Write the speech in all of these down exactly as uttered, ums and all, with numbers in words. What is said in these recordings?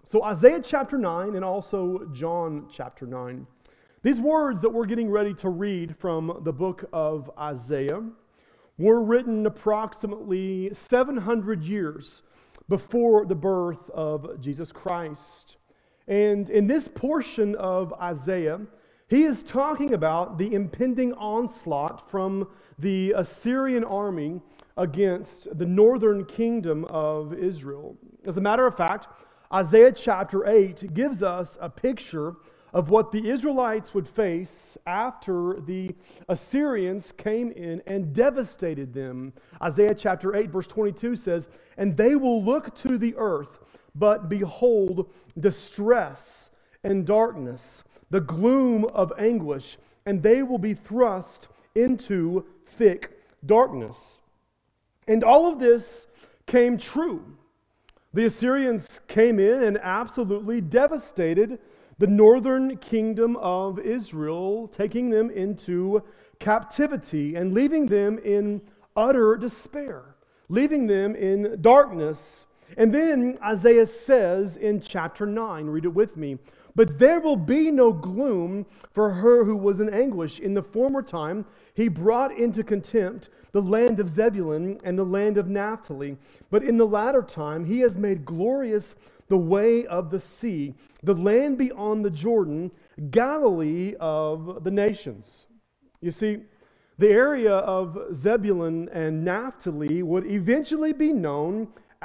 So Isaiah chapter nine and also John chapter nine. These words that we're getting ready to read from the book of Isaiah were written approximately seven hundred years before the birth of Jesus Christ. And in this portion of Isaiah, he is talking about the impending onslaught from the Assyrian army against the northern kingdom of Israel. As a matter of fact, Isaiah chapter eight gives us a picture of what the Israelites would face after the Assyrians came in and devastated them. Isaiah chapter eight verse twenty-two says, "And they will look to the earth, but behold distress and darkness, the gloom of anguish, and they will be thrust into thick darkness." And all of this came true. The Assyrians came in and absolutely devastated the northern kingdom of Israel, taking them into captivity and leaving them in utter despair, leaving them in darkness. And then Isaiah says in chapter nine, read it with me, "But there will be no gloom for her who was in anguish. In the former time, he brought into contempt the land of Zebulun and the land of Naphtali. But in the latter time, he has made glorious the way of the sea, the land beyond the Jordan, Galilee of the nations." You see, the area of Zebulun and Naphtali would eventually be known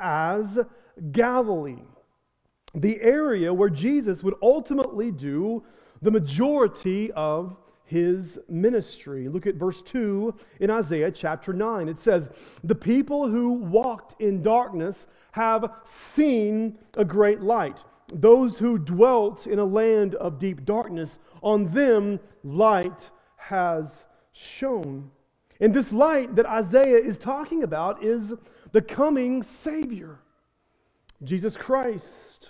as Galilee, the area where Jesus would ultimately do the majority of his ministry. Look at verse two in Isaiah chapter nine. It says, "The people who walked in darkness have seen a great light. Those who dwelt in a land of deep darkness, on them light has shone." And this light that Isaiah is talking about is the coming Savior, Jesus Christ.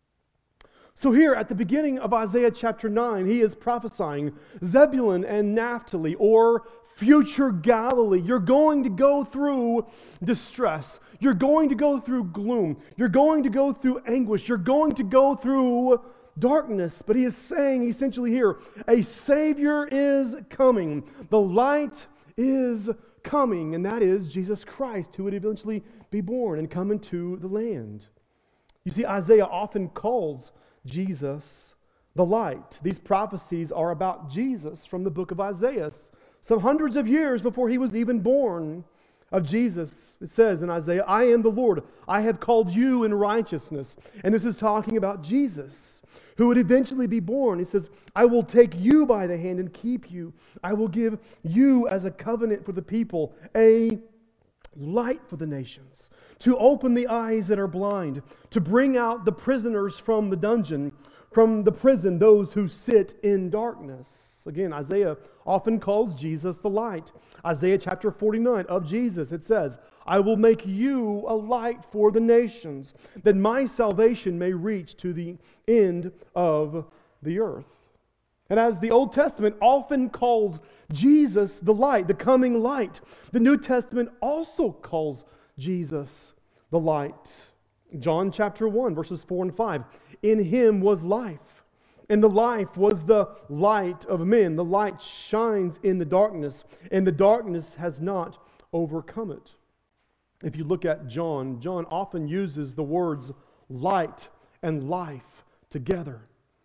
So here at the beginning of Isaiah chapter nine, he is prophesying Zebulun and Naphtali, or future Galilee. You're going to go through distress. You're going to go through gloom. You're going to go through anguish. You're going to go through darkness. But he is saying essentially here, a Savior is coming. The light is coming, and that is Jesus Christ, who would eventually be born and come into the land. You see, Isaiah often calls Jesus the light. These prophecies are about Jesus from the book of Isaiah, some hundreds of years before he was even born. Of Jesus, it says in Isaiah, "I am the Lord, I have called you in righteousness." And this is talking about Jesus, who would eventually be born. He says, "I will take you by the hand and keep you. I will give you as a covenant for the people, a light for the nations, to open the eyes that are blind, to bring out the prisoners from the dungeon, from the prison, those who sit in darkness." Again, Isaiah often calls Jesus the light. Isaiah chapter forty-nine of Jesus, it says, "I will make you a light for the nations, that my salvation may reach to the end of the earth." And as the Old Testament often calls Jesus the light, the coming light, the New Testament also calls Jesus the light. John chapter one, verses four and five. "In him was life, and the life was the light of men. The light shines in the darkness, and the darkness has not overcome it." If you look at John, John often uses the words light and life together.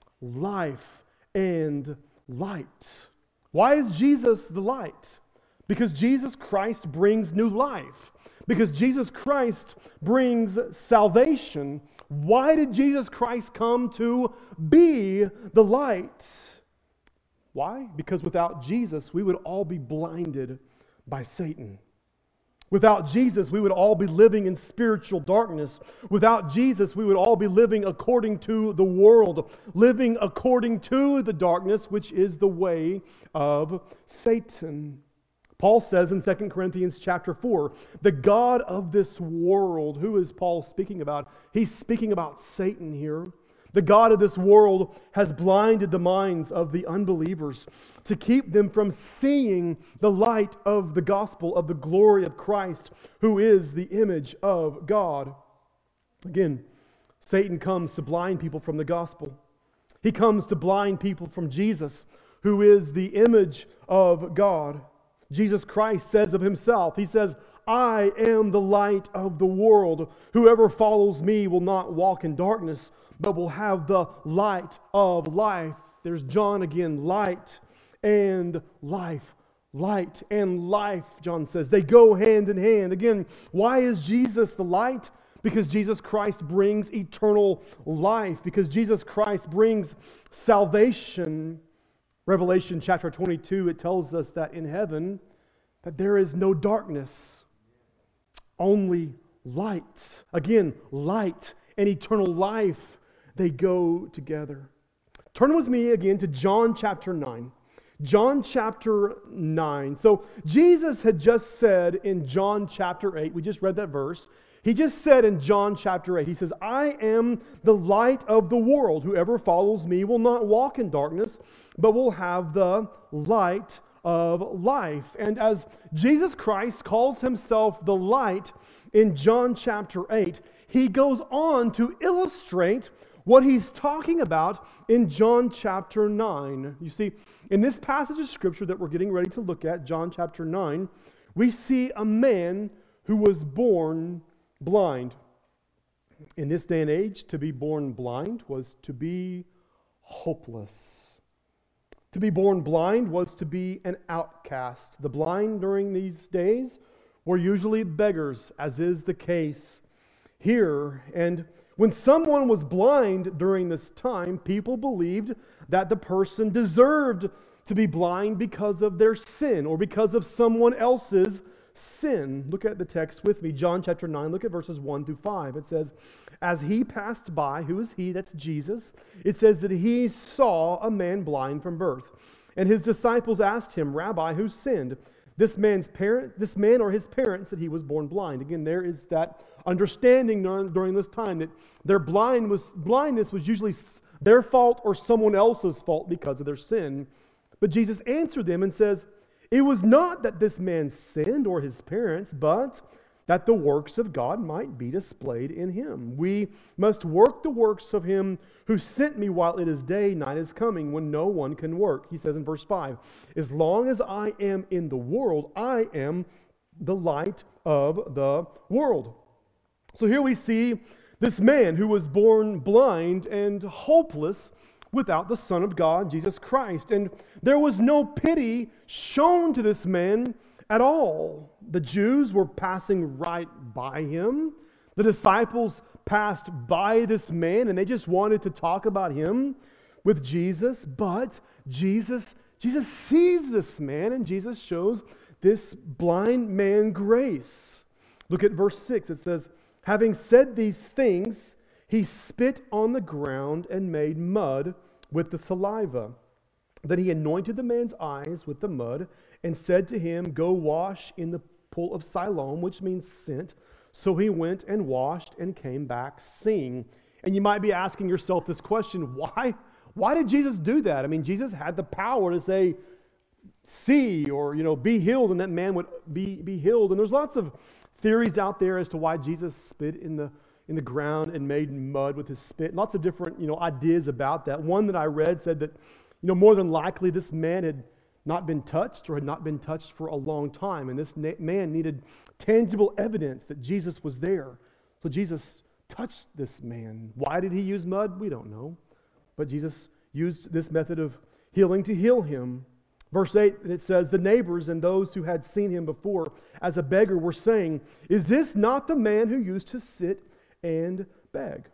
Life and light. Why is Jesus the light? Because Jesus Christ brings new life. Because Jesus Christ brings salvation. Why did Jesus Christ come to be the light? Why? Because without Jesus, we would all be blinded by Satan. Without Jesus, we would all be living in spiritual darkness. Without Jesus, we would all be living according to the world, living according to the darkness, which is the way of Satan. Paul says in Second Corinthians chapter four, the God of this world. Who is Paul speaking about? He's speaking about Satan here. The God of this world has blinded the minds of the unbelievers to keep them from seeing the light of the gospel of the glory of Christ, who is the image of God. Again, Satan comes to blind people from the gospel. He comes to blind people from Jesus, who is the image of God. Jesus Christ says of himself, he says, I am the light of the world. Whoever follows me will not walk in darkness, but will have the light of life. There's John again, light and life. Light and life, John says. They go hand in hand. Again, why is Jesus the light? Because Jesus Christ brings eternal life. Because Jesus Christ brings salvation. Revelation chapter twenty-two, it tells us that in heaven, that there is no darkness, only light. Again, light and eternal life, they go together. Turn with me again to John chapter nine. John chapter nine. So Jesus had just said in John chapter eight, we just read that verse. He just said in John chapter eight, he says, I am the light of the world. Whoever follows me will not walk in darkness, but will have the light of life. And as Jesus Christ calls himself the light in John chapter eight, he goes on to illustrate what he's talking about in John chapter nine. You see, in this passage of Scripture that we're getting ready to look at, John chapter nine, we see a man who was born blind. In this day and age, to be born blind was to be hopeless. To be born blind was to be an outcast. The blind during these days were usually beggars, as is the case here. And when someone was blind during this time, people believed that the person deserved to be blind because of their sin or because of someone else's sin. Look at the text with me, John chapter nine, look at verses one through five. It says, as he passed by, who is he? That's Jesus. It says that he saw a man blind from birth. And his disciples asked him, Rabbi, who sinned? This man's parent, this man or his parents, that he was born blind. Again, there is that understanding during this time that their blind was, blindness was usually their fault or someone else's fault because of their sin. But Jesus answered them and says, it was not that this man sinned or his parents, but that the works of God might be displayed in him. We must work the works of him who sent me while it is day, night is coming, when no one can work. He says in verse five, as long as I am in the world, I am the light of the world. So here we see this man who was born blind and hopeless without the Son of God, Jesus Christ. And there was no pity shown to this man at all. The Jews were passing right by him. The disciples passed by this man and they just wanted to talk about him with Jesus. But Jesus, Jesus sees this man and Jesus shows this blind man grace. Look at verse six. It says, having said these things, he spit on the ground and made mud with the saliva. Then he anointed the man's eyes with the mud and said to him, go wash in the pool of Siloam, which means sent. So he went and washed and came back seeing. And you might be asking yourself this question, why? Why did Jesus do that? I mean, Jesus had the power to say, see, or, you know, be healed, and that man would be, be healed. And there's lots of theories out there as to why Jesus spit in the in the ground and made mud with his spit. Lots of different, you know, ideas about that. One that I read said that, you know, more than likely this man had not been touched or had not been touched for a long time. And this na- man needed tangible evidence that Jesus was there. So Jesus touched this man. Why did he use mud? We don't know. But Jesus used this method of healing to heal him. Verse eight, it says, the neighbors and those who had seen him before as a beggar were saying, is this not the man who used to sit and beg?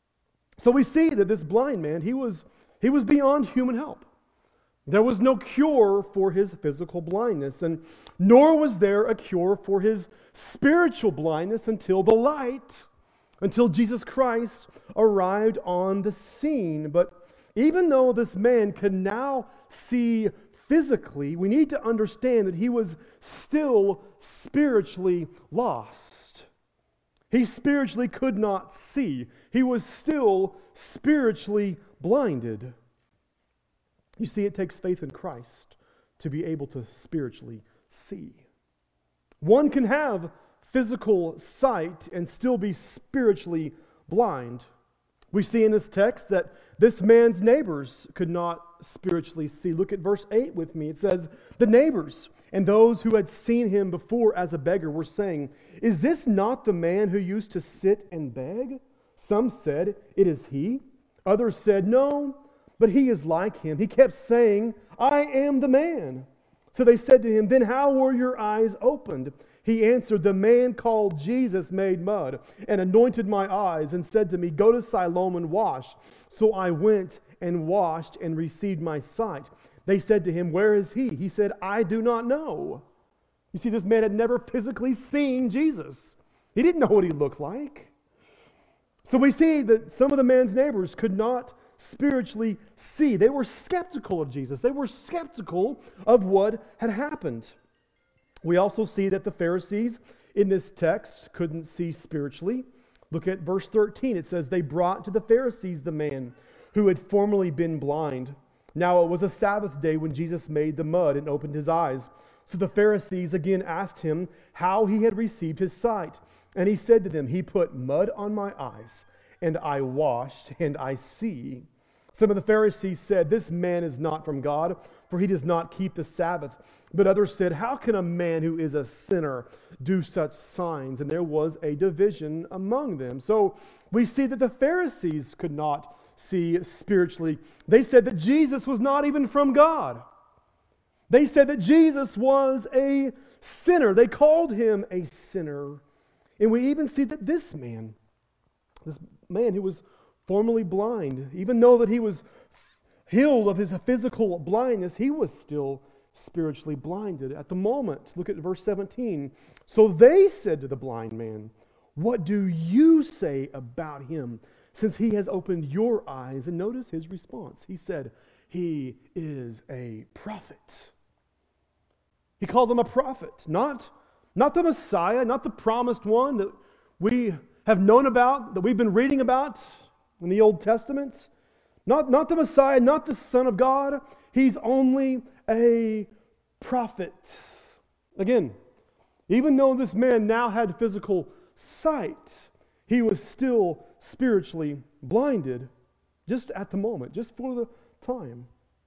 So we see that this blind man, he was, he was beyond human help. There was no cure for his physical blindness, and nor was there a cure for his spiritual blindness until the light, until Jesus Christ arrived on the scene. But even though this man could now see physically, we need to understand that he was still spiritually lost. He spiritually could not see. He was still spiritually blinded. You see, it takes faith in Christ to be able to spiritually see. One can have physical sight and still be spiritually blind. We see in this text that this man's neighbors could not spiritually see. Look at verse eight with me. It says, the neighbors and those who had seen him before as a beggar were saying, is this not the man who used to sit and beg? Some said, it is he. Others said, no, but he is like him. He kept saying, I am the man. So they said to him, then how were your eyes opened? He answered, the man called Jesus made mud and anointed my eyes and said to me, go to Siloam and wash. So I went and washed and received my sight. They said to him, where is he? He said, I do not know. You see, this man had never physically seen Jesus. He didn't know what he looked like. So we see that some of the man's neighbors could not spiritually see. They were skeptical of Jesus. They were skeptical of what had happened. We also see that the Pharisees in this text couldn't see spiritually. Look at verse thirteen. It says, they brought to the Pharisees the man who had formerly been blind. Now it was a Sabbath day when Jesus made the mud and opened his eyes. So the Pharisees again asked him how he had received his sight. And he said to them, he put mud on my eyes, and I washed, and I see. Some of the Pharisees said, this man is not from God, for he does not keep the Sabbath. But others said, how can a man who is a sinner do such signs? And there was a division among them. So we see that the Pharisees could not see spiritually. They said that Jesus was not even from God. They said that Jesus was a sinner. They called him a sinner. And we even see that this man, this man who was formerly blind, even though that he was healed of his physical blindness, he was still spiritually blinded at the moment. Look at verse seventeen. So they said to the blind man, what do you say about him, since he has opened your eyes? And notice his response. He said, he is a prophet. He called him a prophet, not, not the Messiah, not the promised one that we have known about, that we've been reading about in the Old Testament. Not, not the Messiah, not the Son of God. He's only a prophet. Again, even though this man now had physical sight, he was still spiritually blinded just at the moment, just for the time.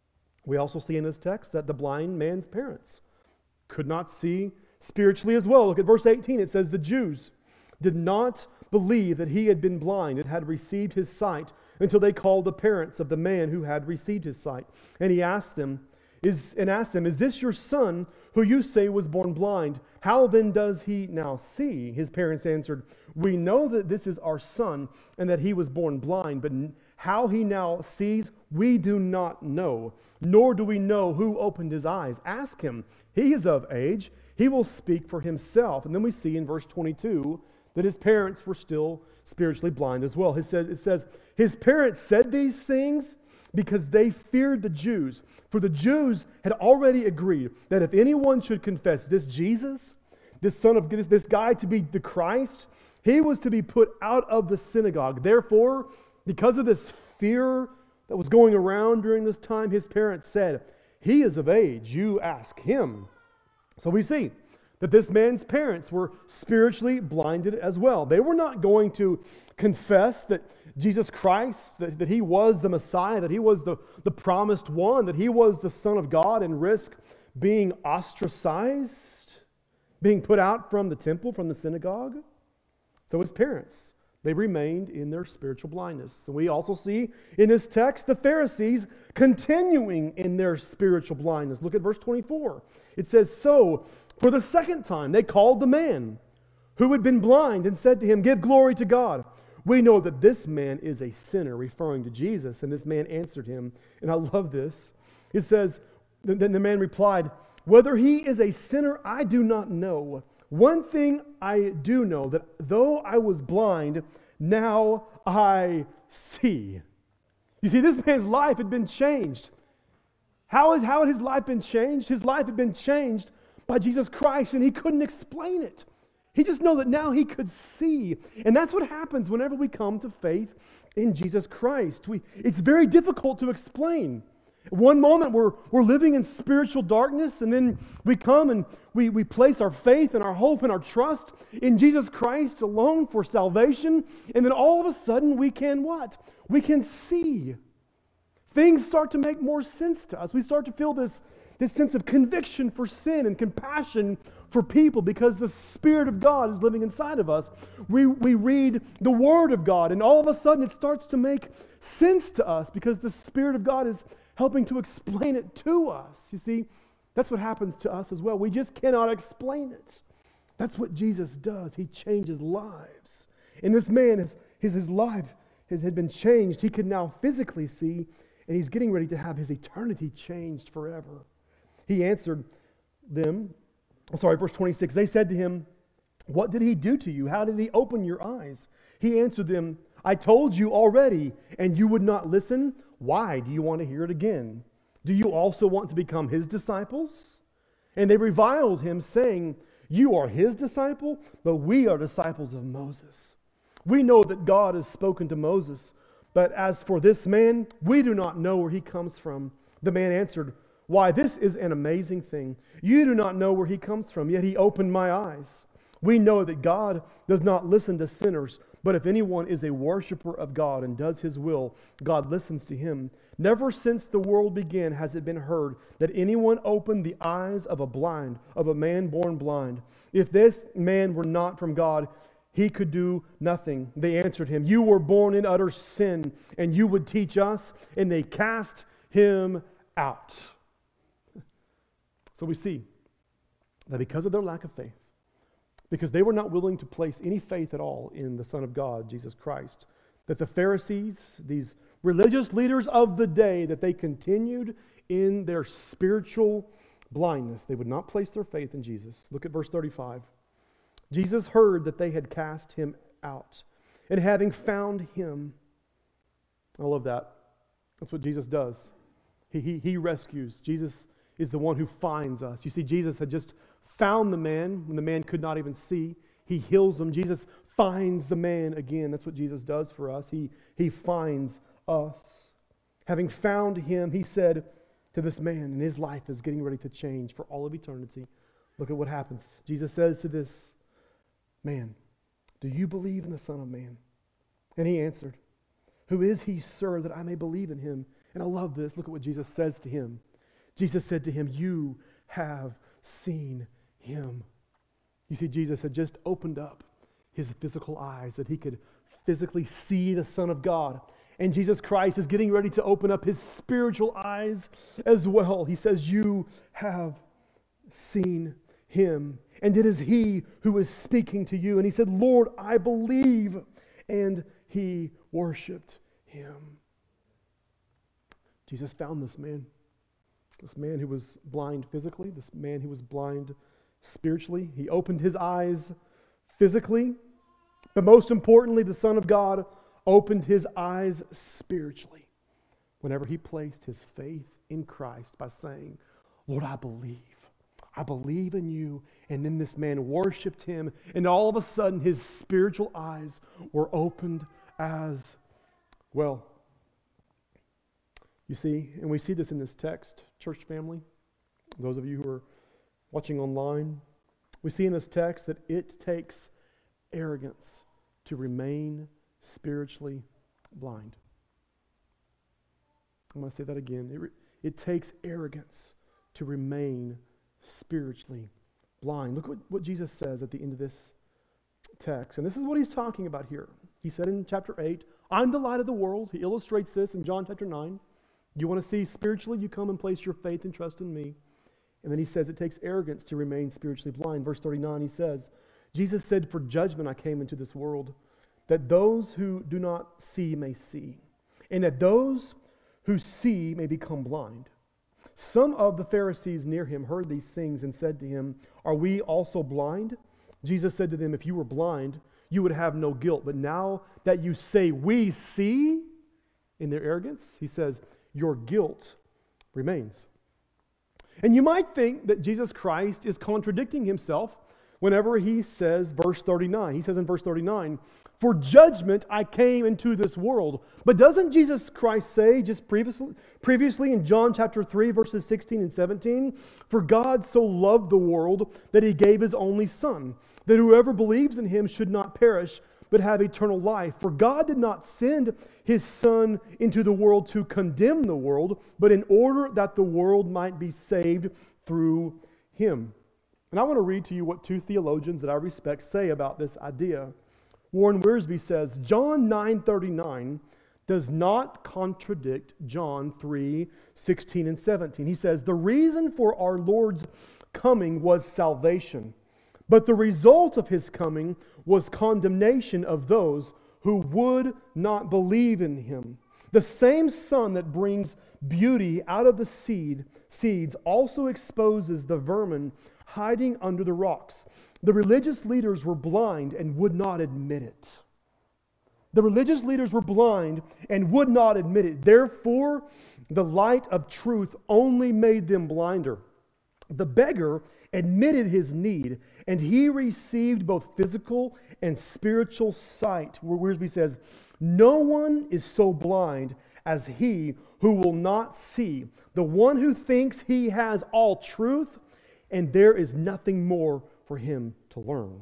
We also see in this text that the blind man's parents could not see spiritually as well. Look at verse eighteen. It says, the Jews did not believe that he had been blind and had received his sight until they called the parents of the man who had received his sight. And he asked them, is and asked them, is this your son who you say was born blind? How then does he now see? His parents answered, we know that this is our son and that he was born blind, but how he now sees, we do not know, nor do we know who opened his eyes. Ask him. He is of age. He will speak for himself. And then we see in verse twenty-two that his parents were still spiritually blind as well. It says, it says, his parents said these things because they feared the Jews. For the Jews had already agreed that if anyone should confess this Jesus, this son of this, this guy to be the Christ, he was to be put out of the synagogue. Therefore, because of this fear that was going around during this time, his parents said, he is of age, you ask him. So we see that this man's parents were spiritually blinded as well. They were not going to confess that Jesus Christ, that, that he was the Messiah, that he was the, the promised one, that he was the Son of God, and risk being ostracized, being put out from the temple, from the synagogue. So his parents, they remained in their spiritual blindness. So we also see in this text the Pharisees continuing in their spiritual blindness. Look at verse twenty-four. It says, so for the second time they called the man who had been blind and said to him, give glory to God. We know that this man is a sinner, referring to Jesus. And this man answered him, and I love this. It says, then the man replied, whether he is a sinner, I do not know. One thing I do know, that though I was blind, now I see. You see, this man's life had been changed. How, is, how had his life been changed? His life had been changed by Jesus Christ, and he couldn't explain it. He just knew that now he could see. And that's what happens whenever we come to faith in Jesus Christ. We, it's very difficult to explain. One moment we're, we're living in spiritual darkness, and then we come and we, we place our faith and our hope and our trust in Jesus Christ alone for salvation. And then all of a sudden we can what? We can see. Things start to make more sense to us. We start to feel this, this sense of conviction for sin and compassion for people because the Spirit of God is living inside of us. We, we read the Word of God, and all of a sudden it starts to make sense to us because the Spirit of God is helping to explain it to us. You see, that's what happens to us as well. We just cannot explain it. That's what Jesus does. He changes lives. And this man, his, his, his life has, had been changed. He could now physically see, and he's getting ready to have his eternity changed forever. He answered them, oh, sorry, verse twenty-six, they said to him, what did he do to you? How did he open your eyes? He answered them, I told you already, and you would not listen. Why do you want to hear it again? Do you also want to become his disciples? And they reviled him, saying, you are his disciple, but we are disciples of Moses. We know that God has spoken to Moses, but as for this man, we do not know where he comes from. The man answered, why, this is an amazing thing. You do not know where he comes from, yet he opened my eyes. We know that God does not listen to sinners, but if anyone is a worshiper of God and does his will, God listens to him. Never since the world began has it been heard that anyone opened the eyes of a blind, of a man born blind. If this man were not from God, he could do nothing. They answered him, you were born in utter sin, and you would teach us? And they cast him out. So we see that because of their lack of faith, because they were not willing to place any faith at all in the Son of God, Jesus Christ, that the Pharisees, these religious leaders of the day, that they continued in their spiritual blindness. They would not place their faith in Jesus. Look at verse thirty-five. Jesus heard that they had cast him out, and having found him, I love that. That's what Jesus does. He, he, he rescues. Jesus is the one who finds us. You see, Jesus had just found the man when the man could not even see. He heals him. Jesus finds the man again. That's what Jesus does for us. He, he finds us. Having found him, he said to this man, and his life is getting ready to change for all of eternity. Look at what happens. Jesus says to this man, do you believe in the Son of Man? And he answered, who is he, sir, that I may believe in him? And I love this. Look at what Jesus says to him. Jesus said to him, you have seen him. You see, Jesus had just opened up his physical eyes that he could physically see the Son of God. And Jesus Christ is getting ready to open up his spiritual eyes as well. He says, you have seen him. And it is he who is speaking to you. And he said, Lord, I believe. And he worshiped him. Jesus found this man. This man who was blind physically, this man who was blind spiritually. He opened his eyes physically, but most importantly, the Son of God opened his eyes spiritually whenever he placed his faith in Christ by saying, Lord, I believe. I believe in you. And then this man worshiped him, and all of a sudden his spiritual eyes were opened as well. You see, and we see this in this text, church family, those of you who are watching online, we see in this text that it takes arrogance to remain spiritually blind. I'm going to say that again. It, re- it takes arrogance to remain spiritually blind. Look what, what Jesus says at the end of this text. And this is what he's talking about here. He said in chapter eight, I'm the light of the world. He illustrates this in John chapter nine. You want to see spiritually, you come and place your faith and trust in me. And then he says it takes arrogance to remain spiritually blind. Verse thirty-nine, he says, Jesus said, for judgment I came into this world, that those who do not see may see, and that those who see may become blind. Some of the Pharisees near him heard these things and said to him, are we also blind? Jesus said to them, if you were blind, you would have no guilt. But now that you say we see, in their arrogance, he says, your guilt remains. And you might think that Jesus Christ is contradicting himself whenever he says, verse thirty-nine. He says in verse thirty-nine, for judgment I came into this world. But doesn't Jesus Christ say just previously, previously in John chapter three, verses sixteen and seventeen, for God so loved the world that he gave his only Son, that whoever believes in him should not perish, but have eternal life. For God did not send his Son into the world to condemn the world, but in order that the world might be saved through him. And I want to read to you what two theologians that I respect say about this idea. Warren Wiersbe says, John nine thirty-nine does not contradict John three sixteen and seventeen. He says, the reason for our Lord's coming was salvation, but the result of his coming was condemnation of those who would not believe in him. The same sun that brings beauty out of the seed, seeds also exposes the vermin hiding under the rocks. The religious leaders were blind and would not admit it. The religious leaders were blind and would not admit it. Therefore, the light of truth only made them blinder. The beggar admitted his need, and he received both physical and spiritual sight. Where Wiersbe says, no one is so blind as he who will not see, the one who thinks he has all truth, and there is nothing more for him to learn.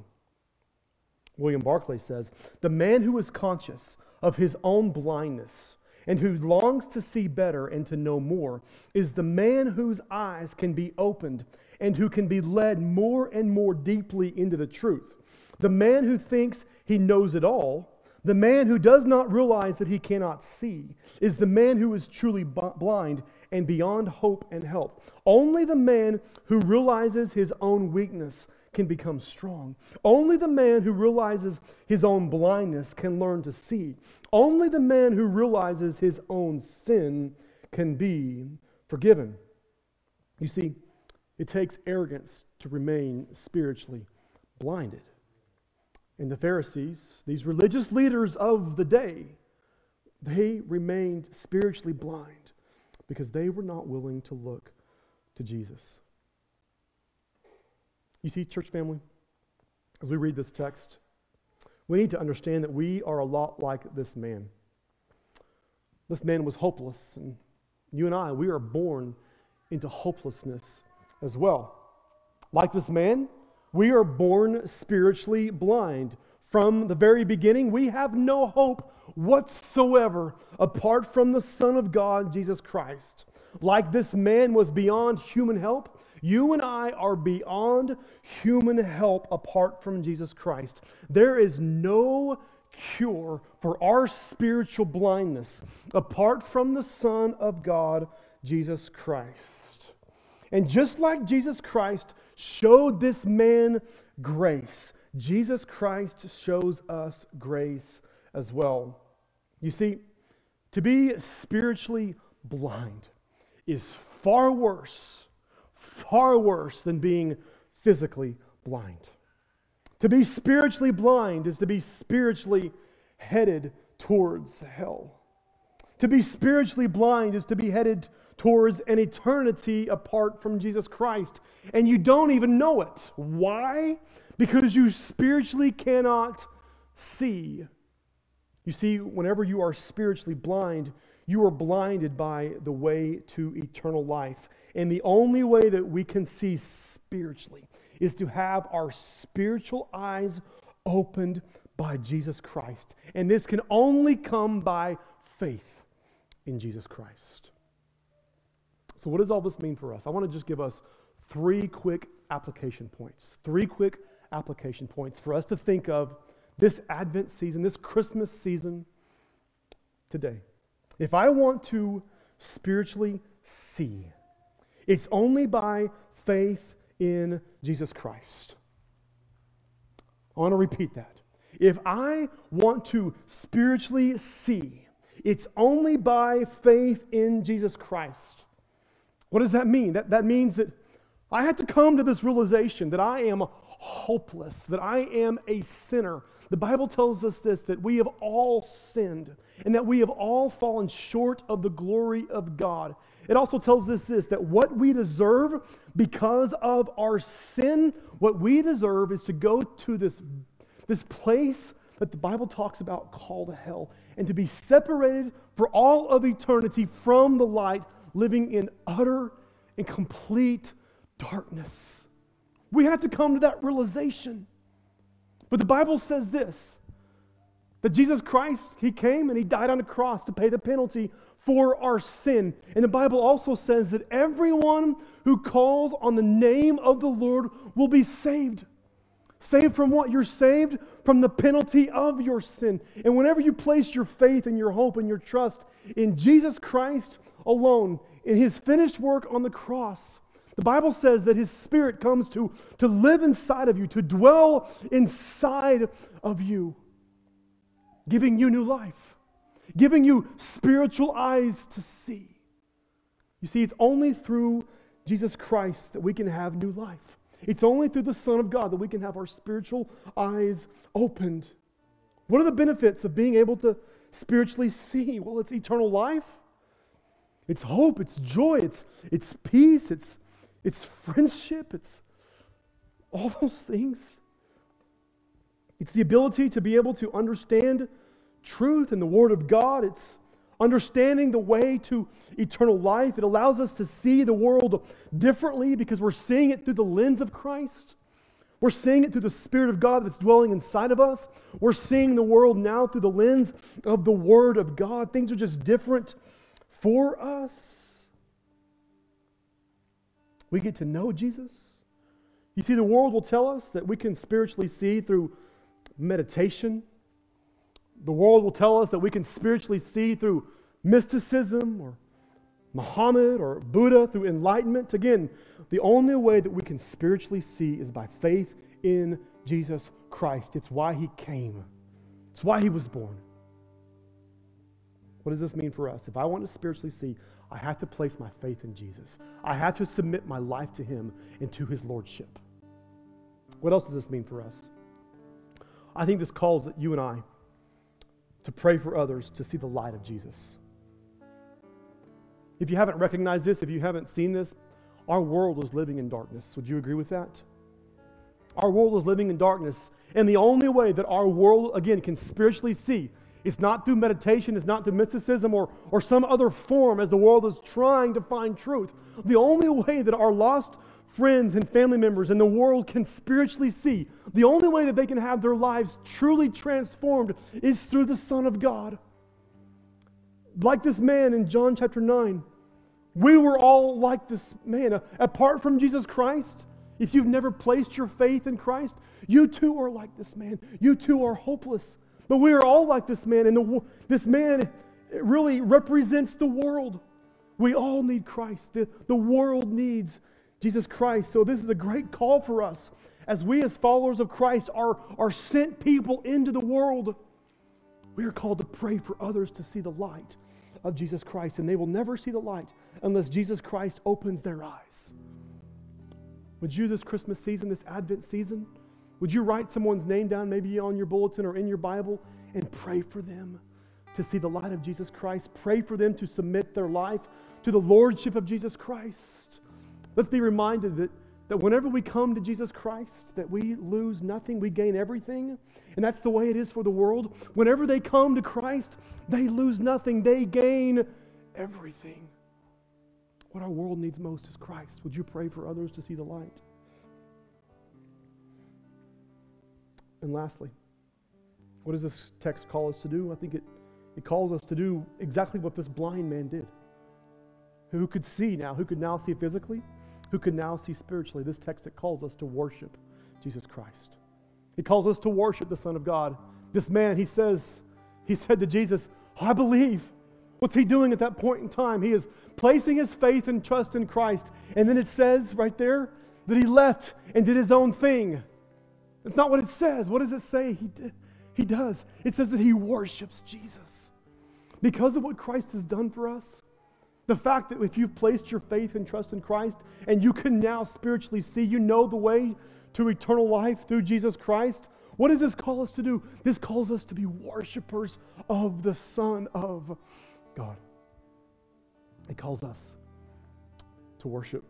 William Barclay says, the man who is conscious of his own blindness and who longs to see better and to know more is the man whose eyes can be opened and who can be led more and more deeply into the truth. The man who thinks he knows it all, the man who does not realize that he cannot see, is the man who is truly b- blind and beyond hope and help. Only the man who realizes his own weakness can become strong. Only the man who realizes his own blindness can learn to see. Only the man who realizes his own sin can be forgiven. You see, it takes arrogance to remain spiritually blinded. And the Pharisees, these religious leaders of the day, they remained spiritually blind because they were not willing to look to Jesus. You see, church family, as we read this text, we need to understand that we are a lot like this man. This man was hopeless, and you and I, we are born into hopelessness as well. Like this man, we are born spiritually blind. From the very beginning, we have no hope whatsoever apart from the Son of God, Jesus Christ. Like this man was beyond human help, you and I are beyond human help apart from Jesus Christ. There is no cure for our spiritual blindness apart from the Son of God, Jesus Christ. And just like Jesus Christ showed this man grace, Jesus Christ shows us grace as well. You see, to be spiritually blind is far worse, far worse than being physically blind. To be spiritually blind is to be spiritually headed towards hell. To be spiritually blind is to be headed towards an eternity apart from Jesus Christ. And you don't even know it. Why? Because you spiritually cannot see. You see, whenever you are spiritually blind, you are blinded by the way to eternal life. And the only way that we can see spiritually is to have our spiritual eyes opened by Jesus Christ. And this can only come by faith in Jesus Christ. So what does all this mean for us? I want to just give us three quick application points. Three quick application points for us to think of this Advent season, this Christmas season today. If I want to spiritually see, it's only by faith in Jesus Christ. I want to repeat that. If I want to spiritually see, it's only by faith in Jesus Christ. What does that mean? That, that means that I have to come to this realization that I am hopeless, that I am a sinner. The Bible tells us this, that we have all sinned and that we have all fallen short of the glory of God. It also tells us this, that what we deserve because of our sin, what we deserve is to go to this, this place that the Bible talks about called hell and to be separated for all of eternity from the light, living in utter and complete darkness. We have to come to that realization. But the Bible says this, That Jesus Christ, He came and He died on a cross to pay the penalty for our sin. And the Bible also says that everyone who calls on the name of the Lord will be saved. Saved from what? You're saved from the penalty of your sin. And whenever you place your faith and your hope and your trust in Jesus Christ alone, in His finished work on the cross, the Bible says that His Spirit comes to, to live inside of you, to dwell inside of you, giving you new life, giving you spiritual eyes to see. You see, it's only through Jesus Christ that we can have new life. It's only through the Son of God that we can have our spiritual eyes opened. What are the benefits of being able to spiritually see? Well, it's eternal life. It's hope, it's joy, it's, it's peace, it's, it's friendship, it's all those things. It's the ability to be able to understand truth and the Word of God. It's understanding the way to eternal life. It allows us to see the world differently because we're seeing it through the lens of Christ. We're seeing it through the Spirit of God that's dwelling inside of us. We're seeing the world now through the lens of the Word of God. Things are just different for us. We get to know Jesus. You see, the world will tell us that we can spiritually see through meditation. The world will tell us that we can spiritually see through mysticism or Muhammad or Buddha, through enlightenment. Again, the only way that we can spiritually see is by faith in Jesus Christ. It's why He came. It's why He was born. What does this mean for us? If I want to spiritually see, I have to place my faith in Jesus. I have to submit my life to Him and to His Lordship. What else does this mean for us? I think this calls you and I to pray for others to see the light of Jesus. If you haven't recognized this, if you haven't seen this, our world is living in darkness. Would you agree with that? Our world is living in darkness, and the only way that our world, again, can spiritually see, it's not through meditation, it's not through mysticism or, or some other form as the world is trying to find truth. The only way that our lost friends and family members in the world can spiritually see, the only way that they can have their lives truly transformed is through the Son of God. Like this man in John chapter nine, we were all like this man. Apart from Jesus Christ, if you've never placed your faith in Christ, you too are like this man. You too are hopeless. But we are all like this man, and the, this man really represents the world. We all need Christ. The, the world needs Jesus Christ. So this is a great call for us as we as followers of Christ are, are sent people into the world. We are called to pray for others to see the light of Jesus Christ, and they will never see the light unless Jesus Christ opens their eyes. Would you this Christmas season, this Advent season, would you write someone's name down maybe on your bulletin or in your Bible and pray for them to see the light of Jesus Christ? Pray for them to submit their life to the Lordship of Jesus Christ. Let's be reminded that, that whenever we come to Jesus Christ, that we lose nothing, we gain everything. And that's the way it is for the world. Whenever they come to Christ, they lose nothing, they gain everything. What our world needs most is Christ. Would you pray for others to see the light? And lastly, what does this text call us to do? I think it, it calls us to do exactly what this blind man did. Who could see now, who could now see physically, who could now see spiritually. This text, it calls us to worship Jesus Christ. It calls us to worship the Son of God. This man, he says, he said to Jesus, I believe. What's he doing at that point in time? He is placing his faith and trust in Christ. And then it says right there that he left and did his own thing. That's not what it says. What does it say he did? He does. It says that he worships Jesus. Because of what Christ has done for us, the fact that if you've placed your faith and trust in Christ and you can now spiritually see, you know the way to eternal life through Jesus Christ, what does this call us to do? This calls us to be worshipers of the Son of God. It calls us to worship.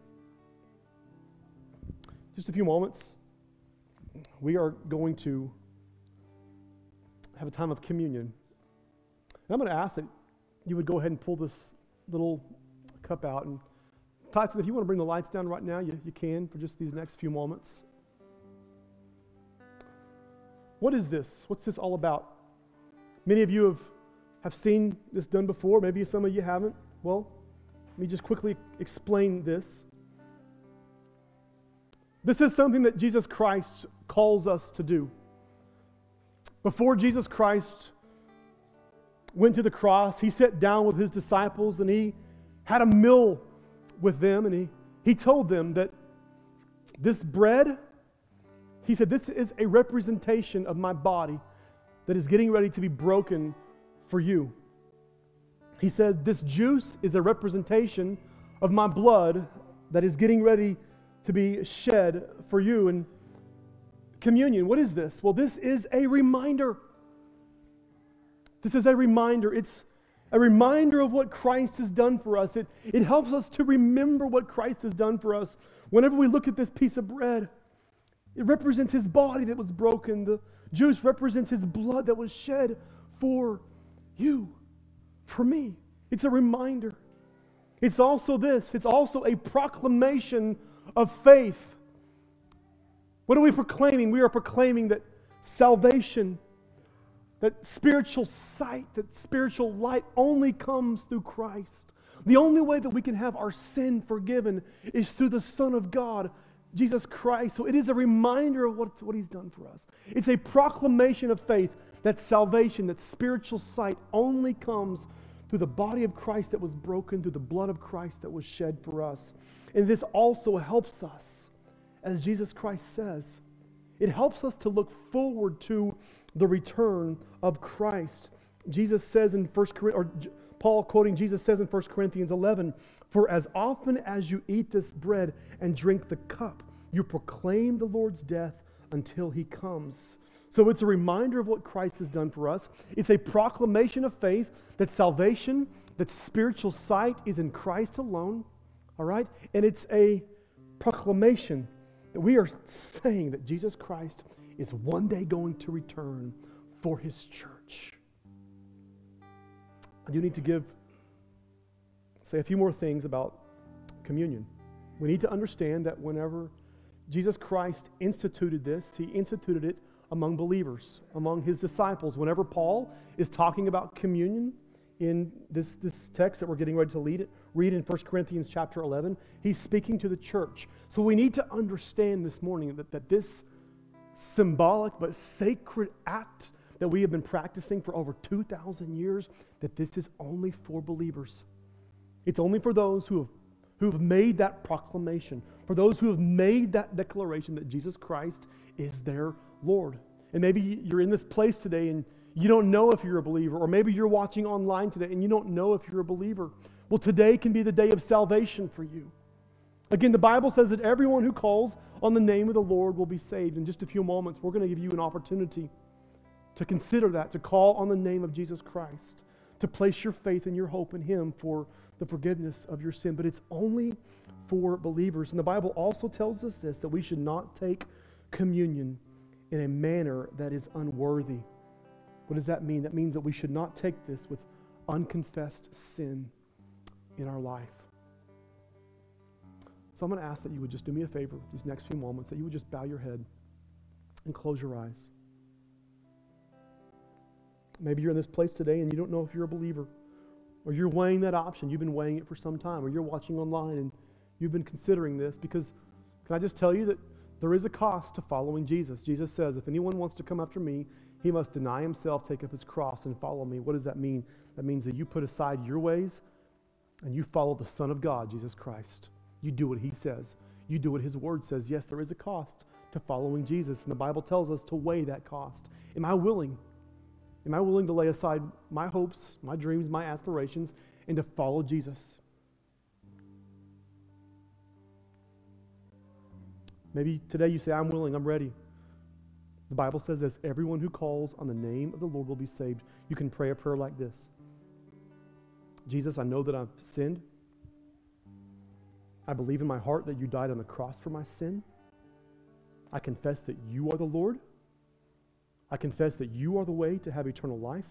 Just a few moments. We are going to have a time of communion. And I'm going to ask that you would go ahead and pull this little cup out. And Tyson, if you want to bring the lights down right now, you, you can for just these next few moments. What is this? What's this all about? Many of you have, have seen this done before. Maybe some of you haven't. Well, let me just quickly explain this. This is something that Jesus Christ calls us to do. Before Jesus Christ went to the cross, he sat down with his disciples and he had a meal with them, and he, he told them that this bread, he said, this is a representation of my body that is getting ready to be broken for you. He said, this juice is a representation of my blood that is getting ready to be shed for you. And communion, what is this? Well, this is a reminder. This is a reminder. It's a reminder of what Christ has done for us. It, it helps us to remember what Christ has done for us. Whenever we look at this piece of bread, it represents his body that was broken. The juice represents his blood that was shed for you, for me. It's a reminder. It's also this. It's also a proclamation of faith. What are we proclaiming? We are proclaiming that salvation, that spiritual sight, that spiritual light only comes through Christ. The only way that we can have our sin forgiven is through the Son of God, Jesus Christ. So it is a reminder of what, what he's done for us. It's a proclamation of faith that salvation, that spiritual sight only comes through the body of Christ that was broken, through the blood of Christ that was shed for us. And this also helps us, as Jesus Christ says, it helps us to look forward to the return of Christ. Jesus says in First Corinthians, or Paul quoting Jesus says in First Corinthians eleven, for as often as you eat this bread and drink the cup, you proclaim the Lord's death until he comes. So it's a reminder of what Christ has done for us. It's a proclamation of faith that salvation, that spiritual sight is in Christ alone. All right? And it's a proclamation that we are saying that Jesus Christ is one day going to return for his church. I do need to give, say a few more things about communion. We need to understand that whenever Jesus Christ instituted this, he instituted it among believers, among his disciples. Whenever Paul is talking about communion in this, this text that we're getting ready to lead it, read in First Corinthians chapter eleven, he's speaking to the church. So we need to understand this morning that, that this symbolic but sacred act that we have been practicing for over two thousand years, that this is only for believers. It's only for those who have, who have made that proclamation, for those who have made that declaration that Jesus Christ is their Lord. And maybe you're in this place today and you don't know if you're a believer, or maybe you're watching online today and you don't know if you're a believer. Well, today can be the day of salvation for you. Again, the Bible says that everyone who calls on the name of the Lord will be saved. In just a few moments, we're going to give you an opportunity to consider that, to call on the name of Jesus Christ, to place your faith and your hope in him for the forgiveness of your sin. But it's only for believers. And the Bible also tells us this, that we should not take communion in a manner that is unworthy. What does that mean? That means that we should not take this with unconfessed sin in our life. So I'm going to ask that you would just do me a favor these next few moments, that you would just bow your head and close your eyes. Maybe you're in this place today and you don't know if you're a believer, or you're weighing that option. You've been weighing it for some time, or you're watching online and you've been considering this, because can I just tell you that there is a cost to following Jesus. Jesus says, if anyone wants to come after me, he must deny himself, take up his cross, and follow me. What does that mean? That means that you put aside your ways and you follow the Son of God, Jesus Christ. You do what he says. You do what his word says. Yes, there is a cost to following Jesus, and the Bible tells us to weigh that cost. Am I willing? Am I willing to lay aside my hopes, my dreams, my aspirations, and to follow Jesus? Maybe today you say, I'm willing, I'm ready. The Bible says this, everyone who calls on the name of the Lord will be saved. You can pray a prayer like this. Jesus, I know that I've sinned. I believe in my heart that you died on the cross for my sin. I confess that you are the Lord. I confess that you are the way to have eternal life.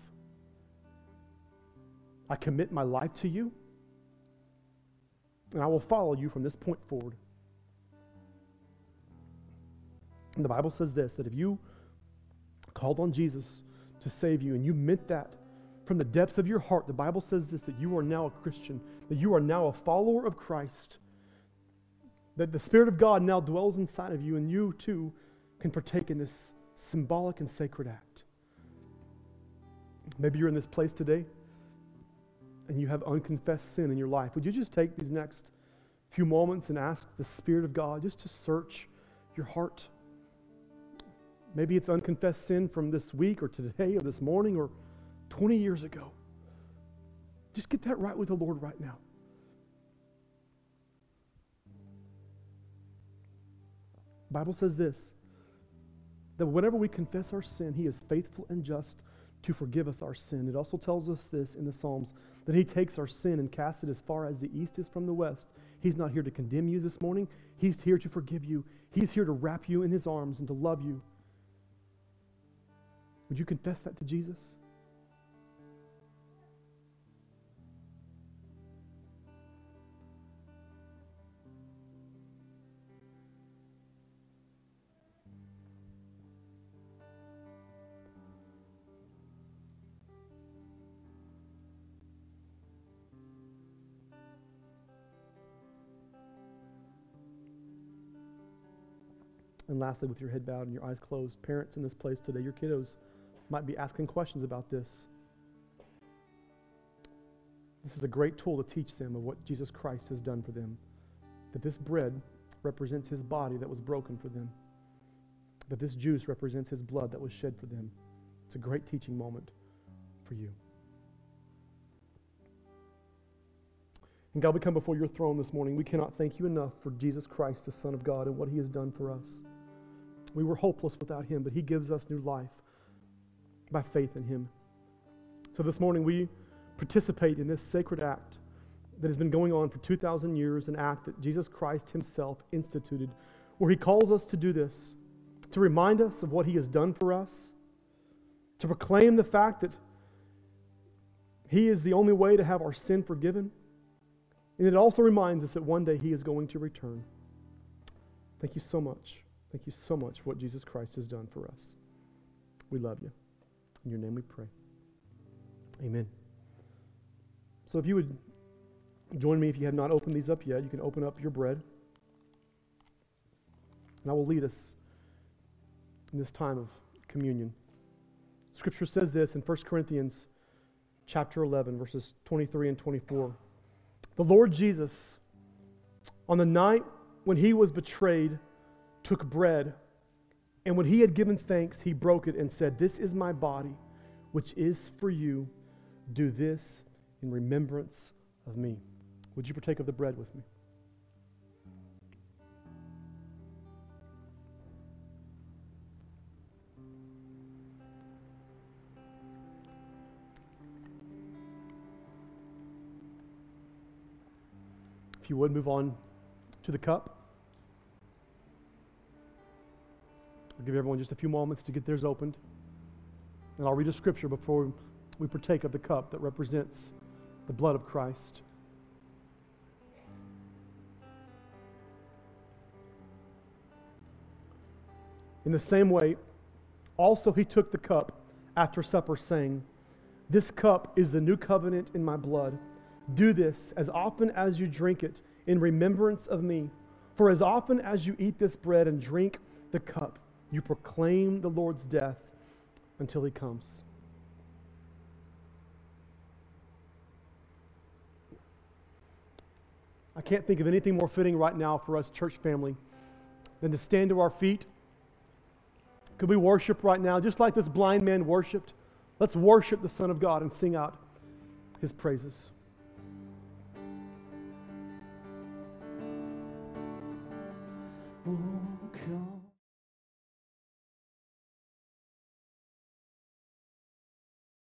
I commit my life to you, and I will follow you from this point forward. And the Bible says this, that if you called on Jesus to save you, and you meant that from the depths of your heart, the Bible says this, that you are now a Christian, that you are now a follower of Christ, that the Spirit of God now dwells inside of you, and you too can partake in this symbolic and sacred act. Maybe you're in this place today and you have unconfessed sin in your life. Would you just take these next few moments and ask the Spirit of God just to search your heart? Maybe it's unconfessed sin from this week or today or this morning or twenty years ago. Just get that right with the Lord right now. The Bible says this, that whenever we confess our sin, He is faithful and just to forgive us our sin. It also tells us this in the Psalms, that He takes our sin and casts it as far as the east is from the west. He's not here to condemn you this morning. He's here to forgive you. He's here to wrap you in His arms and to love you. Would you confess that to Jesus? And lastly, with your head bowed and your eyes closed, parents in this place today, your kiddos might be asking questions about this. This is a great tool to teach them of what Jesus Christ has done for them. That this bread represents His body that was broken for them. That this juice represents His blood that was shed for them. It's a great teaching moment for you. And God, we come before your throne this morning. We cannot thank you enough for Jesus Christ, the Son of God, and what He has done for us. We were hopeless without Him, but He gives us new life by faith in Him. So this morning we participate in this sacred act that has been going on for two thousand years, an act that Jesus Christ Himself instituted, where He calls us to do this, to remind us of what He has done for us, to proclaim the fact that He is the only way to have our sin forgiven, and it also reminds us that one day He is going to return. Thank you so much. Thank you so much for what Jesus Christ has done for us. We love you. In your name we pray. Amen. So if you would join me, if you have not opened these up yet, you can open up your bread. And I will lead us in this time of communion. Scripture says this in First Corinthians chapter eleven, verses twenty-three and twenty-four. The Lord Jesus, on the night when He was betrayed, took bread, and when He had given thanks, He broke it and said, "This is my body, which is for you. Do this in remembrance of me." Would you partake of the bread with me? If you would, move on to the cup. I'll give everyone just a few moments to get theirs opened. And I'll read a scripture before we partake of the cup that represents the blood of Christ. In the same way, also He took the cup after supper, saying, "This cup is the new covenant in my blood. Do this as often as you drink it in remembrance of me. For as often as you eat this bread and drink the cup, you proclaim the Lord's death until He comes." I can't think of anything more fitting right now for us, church family, than to stand to our feet. Could we worship right now, just like this blind man worshiped? Let's worship the Son of God and sing out His praises. Oh, come.